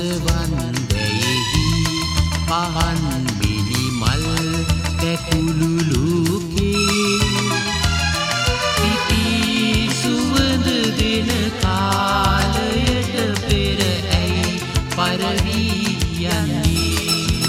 වන්දයෙහි පහන් මිනි මල් කැකුළු ලෝකේ පිපි සුවඳ දෙන කාලයට පෙර ඇයි පරවී යන්නේ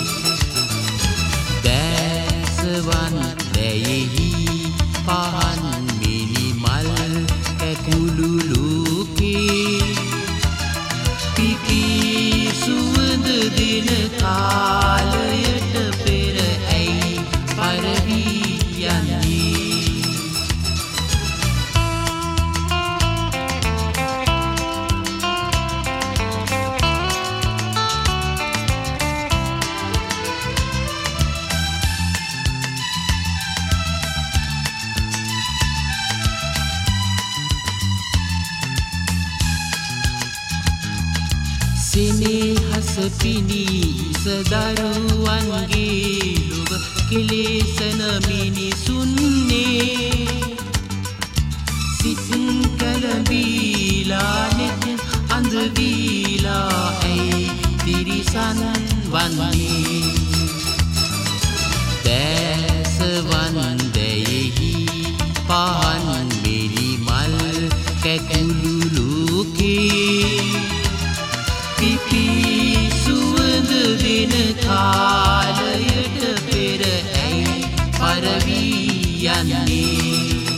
දැස වන්දයෙහි පහන් මිනි මල් කැකුළු ලෝකේ පිපි සුවඳ දෙන කාලයට පෙර ඇයි පරවී යන්නේ සෙනෙහස පිණී සදරුවන්ගේ ලොව කෙලෙසන මිනිසුන්නේ සිත් කැළඹීලා නෙත් අඳ වීලා ඇයි තිරිසන් වන්නේ දැස වන්දයෙහි පහන් මිනි මල් කැකුළු ලෝකේ පිපි සුවඳ දෙන කාලයට පෙර ඇයි පරවී යන්නේ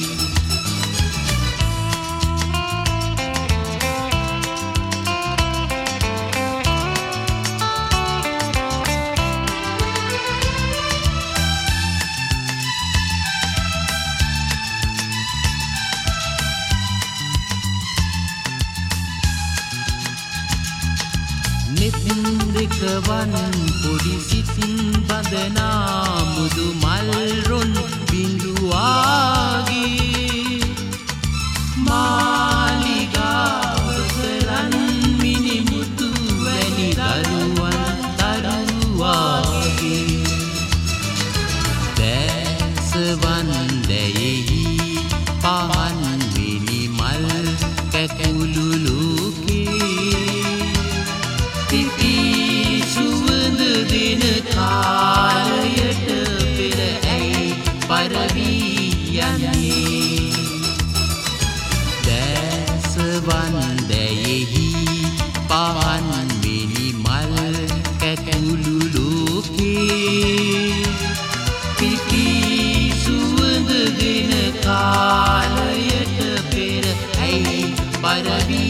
නෙත් දෙකවන් පොඩි සිත් බඳනා මුදු මල් රොන් බිඳුවාගේ මාලිගාව කරන් මිනිමුතු වැනි දරුවන් දරුවාගේ දැස වන්දයෙහි පහන් මිනි මල් කැකුළු ලෝකේ පිපි සුවඳ දෙන කාලයට පෙර ඇයි පරවී යන්නේ දැස වන්දයෙහි පහන් මිනි මල් කැකුළු ලෝකේ පිපි සුවඳ දෙන කාලයට පෙර ඇයි පරවී